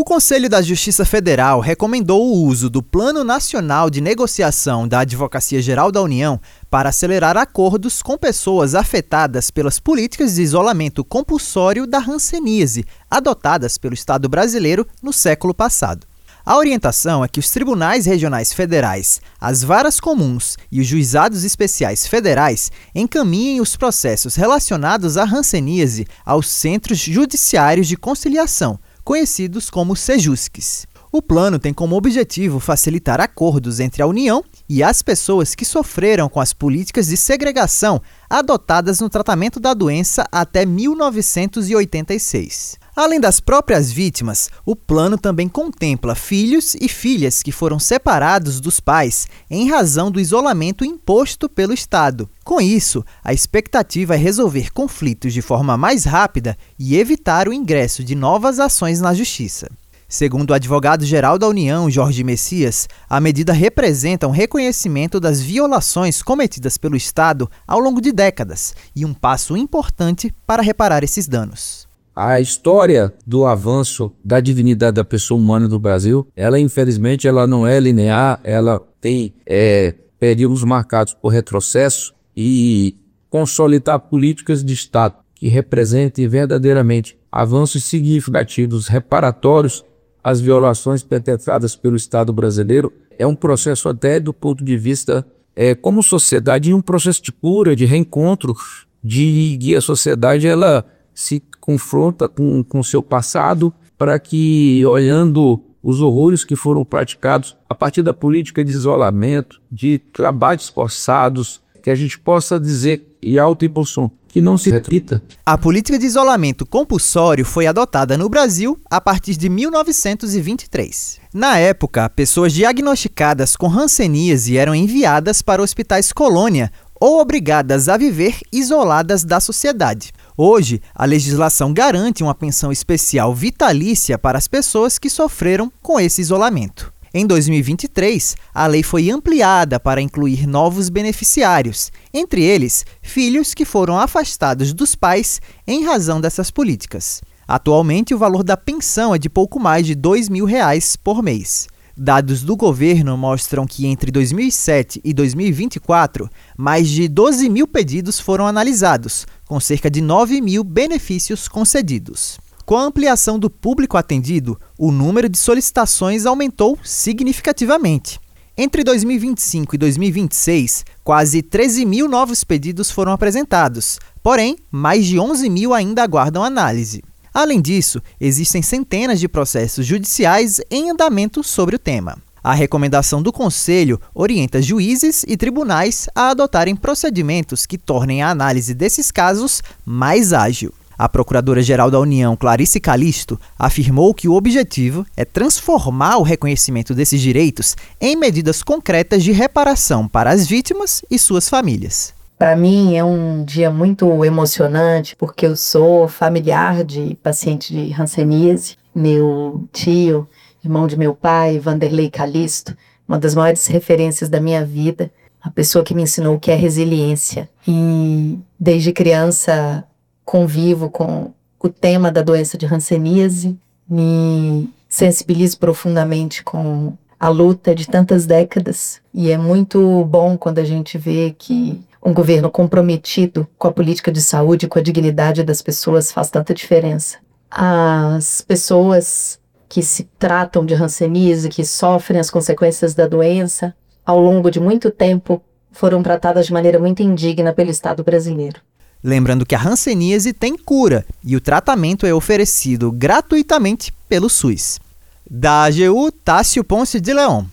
Conselho da Justiça Federal recomendou o uso do Plano Nacional de Negociação da Advocacia Geral da União para acelerar acordos com pessoas afetadas pelas políticas de isolamento compulsório da hanseníase, adotadas pelo Estado brasileiro no século passado. A orientação é que os tribunais regionais federais, as varas comuns e os juizados especiais federais encaminhem os processos relacionados à hanseníase aos centros judiciários de conciliação, conhecidos como CEJUSCs. O plano tem como objetivo facilitar acordos entre a União e as pessoas que sofreram com as políticas de segregação adotadas no tratamento da doença até 1986. Além das próprias vítimas, o plano também contempla filhos e filhas que foram separados dos pais em razão do isolamento imposto pelo Estado. Com isso, a expectativa é resolver conflitos de forma mais rápida e evitar o ingresso de novas ações na Justiça. Segundo o advogado-geral da União, Jorge Messias, a medida representa um reconhecimento das violações cometidas pelo Estado ao longo de décadas e um passo importante para reparar esses danos. A história do avanço da dignidade da pessoa humana no Brasil, infelizmente ela não é linear, ela tem períodos marcados por retrocesso e consolidar políticas de Estado que representem verdadeiramente avanços significativos reparatórios às violações perpetradas pelo Estado brasileiro. É um processo até do ponto de vista como sociedade, um processo de cura, de reencontro, de que a sociedade ela se confronta com seu passado para que, olhando os horrores que foram praticados a partir da política de isolamento, de trabalhos forçados, que a gente possa dizer em alto e bom som, que não se repita. A política de isolamento compulsório foi adotada no Brasil a partir de 1923. Na época, pessoas diagnosticadas com hanseníase eram enviadas para hospitais colônia ou obrigadas a viver isoladas da sociedade. Hoje, a legislação garante uma pensão especial vitalícia para as pessoas que sofreram com esse isolamento. Em 2023, a lei foi ampliada para incluir novos beneficiários, entre eles, filhos que foram afastados dos pais em razão dessas políticas. Atualmente, o valor da pensão é de pouco mais de R$ 2.000 por mês. Dados do governo mostram que entre 2007 e 2024, mais de 12 mil pedidos foram analisados, com cerca de 9 mil benefícios concedidos. Com a ampliação do público atendido, o número de solicitações aumentou significativamente. Entre 2025 e 2026, quase 13 mil novos pedidos foram apresentados, porém, mais de 11 mil ainda aguardam análise. Além disso, existem centenas de processos judiciais em andamento sobre o tema. A recomendação do Conselho orienta juízes e tribunais a adotarem procedimentos que tornem a análise desses casos mais ágil. A Procuradora-Geral da União, Clarice Calisto, afirmou que o objetivo é transformar o reconhecimento desses direitos em medidas concretas de reparação para as vítimas e suas famílias. Para mim é um dia muito emocionante, porque eu sou familiar de paciente de hanseníase. Meu tio, irmão de meu pai, Vanderlei Calisto, uma das maiores referências da minha vida, a pessoa que me ensinou o que é resiliência. E desde criança convivo com o tema da doença de hanseníase, me sensibilizo profundamente com a luta de tantas décadas. E é muito bom quando a gente vê que um governo comprometido com a política de saúde, com a dignidade das pessoas, faz tanta diferença. As pessoas que se tratam de hanseníase, que sofrem as consequências da doença, ao longo de muito tempo, foram tratadas de maneira muito indigna pelo Estado brasileiro. Lembrando que a hanseníase tem cura e o tratamento é oferecido gratuitamente pelo SUS. Da AGU, Tássio Ponce de Leon.